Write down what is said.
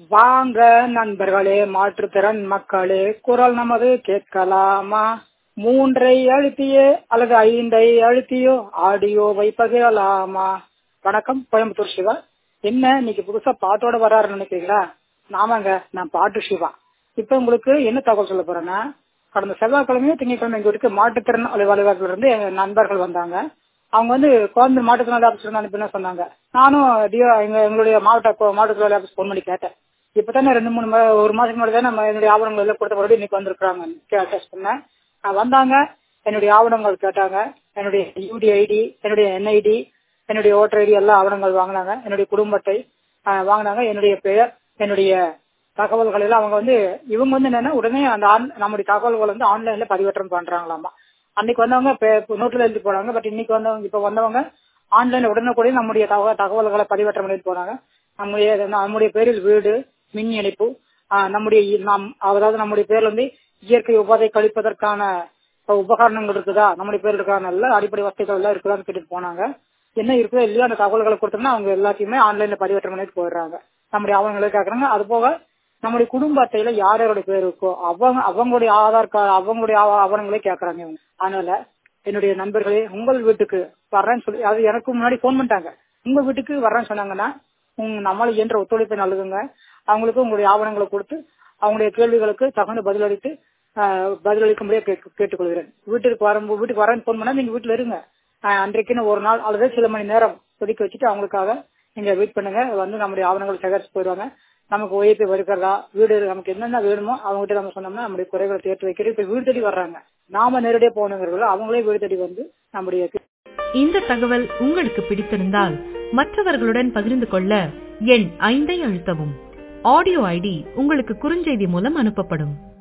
வாங்க நண்பர்களே, மாற்றுத்திறன் மக்களே, குரல் நமது கேட்கலாமா? 3 அழுத்தியே அல்லது 5 அழுத்தியோ ஆடியோவை பகிரலாமா? வணக்கம், கோயம்புத்தூர் சிவா. என்ன இன்னைக்கு புதுசா பாட்டோட வராருன்னு நினைக்கிறீங்களா? ஆமாங்க, நான் பாட்டு சிவா. இப்ப உங்களுக்கு என்ன தகவல் சொல்ல போறேன்னா, கடந்த செவ்வாய்க்கிழமையும் திங்கட்கிழமை எங்க வீட்டுக்கு மாற்றுத்திறன் அலுவலகத்துல இருந்து எங்க நண்பர்கள் வந்தாங்க. அவங்க வந்து கோயம்புத்தூர் மாற்றுத்திறனாளி ஆபீஸ்ல அனுப்பினா சொன்னாங்க. நானும் எங்களுடைய மாற்றுத்திறனாளி ஆபீஸ் போன் பண்ணி கேட்டேன். இப்பதானே 2-3 ஒரு மாசத்துக்கு முன்னாடி தான் நம்ம என்னுடைய ஆவணங்கள் எல்லாம் கொடுத்த மறுபடியும் இன்னைக்கு வந்திருக்காங்க டெஸ்ட் பண்ணேன். வந்தாங்க, என்னுடைய ஆவணங்கள் கேட்டாங்க. என்னுடைய யூடி ஐடி, என்னுடைய என்ஐடி, என்னுடைய ஓட்டர் ஐடி எல்லா ஆவணங்கள் வாங்கினாங்க. என்னுடைய குடும்ப அட்டை வாங்கினாங்க. என்னுடைய பெயர், என்னுடைய தகவல்கள் எல்லாம் அவங்க வந்து இவங்க வந்து என்னன்னா உடனே அந்த நம்முடைய தகவல்கள் வந்து ஆன்லைன்ல பதிவேற்றம் பண்றாங்களாமா. அன்னைக்கு வந்தவங்க நோட்டுல எழுதி போனாங்க. பட் இன்னைக்கு வந்தவங்க இப்ப வந்தவங்க ஆன்லைன்ல உடனுக்குடைய நம்முடைய தகவல்களை பதிவேற்றம் பண்ணி போனாங்க. நம்முடைய பேரில் வீடு, மின் இணைப்பு, அதாவது நம்முடைய பேர்ல வந்து இயற்கை உபாதை கழிப்பதற்கான உபகரணங்கள் இருக்குதா, நம்முடைய பேர் இருக்கான நல்ல அடிப்படை வசதிகள் எல்லாம் இருக்குதான்னு கேட்டுட்டு போனாங்க. என்ன இருக்குதோ இல்லையோ அந்த தகவல்களை கொடுத்தோம்னா அவங்க எல்லாத்தையுமே ஆன்லைன்ல பதிவேற்றம் பண்ணிட்டு போயிடுறாங்க. நம்முடைய ஆவணங்களை கேட்கறாங்க. அது போக நம்முடைய குடும்ப அட்டையில யாரோட பேர் இருக்கோ அவங்களுடைய ஆதார் கார்டு, அவங்களுடைய ஆவணங்களே கேட்கறாங்க. அதனால என்னுடைய நண்பர்களே, உங்கள் வீட்டுக்கு வர்றேன்னு சொல்லி, அது எனக்கு முன்னாடி போன் பண்ணிட்டாங்க. உங்க வீட்டுக்கு வர்றேன்னு சொன்னாங்கன்னா நம்மளால இயன்ற ஒத்துழைப்பை நல்குங்க. அவங்களுக்கு உங்களுடைய ஆவணங்களை கொடுத்து அவங்களுடைய கேள்விகளுக்கு தகுந்த பதிலளிக்கும்படியே கேட்டுக்கொள்கிறேன். வீட்டுக்கு வரேன்னு போன் பண்ணா நீங்க வீட்டுல இருங்க. அன்றைக்குன்னு ஒரு நாள் அல்லது சில மணி நேரம் ஒதுக்கி வச்சுட்டு அவங்களுக்காக நீங்க வெயிட் பண்ணுங்க. வந்து நம்முடைய ஆவணங்களை சேகரிச்சு போயிடுவாங்க. நமக்கு ஓய்வு இருக்கிறதா, வீடு நமக்கு என்னென்ன வேணுமோ அவங்ககிட்ட நம்ம சொன்னோம்னா நம்முடைய குறைகளை தேர்த்து வைக்கிறது. இப்ப வீடு தேடி வர்றாங்க. நாம நேரடியா போனவர்கள் அவங்களே வீடு தேடி வந்து நம்முடைய. இந்த தகவல் உங்களுக்கு பிடித்திருந்தால் மற்றவர்களுடன் பகிர்ந்து கொள்ள எண் 5 அழுத்தவும். ஆடியோ ஐடி உங்களுக்கு குறுஞ்செய்தி மூலம் அனுப்பப்படும்.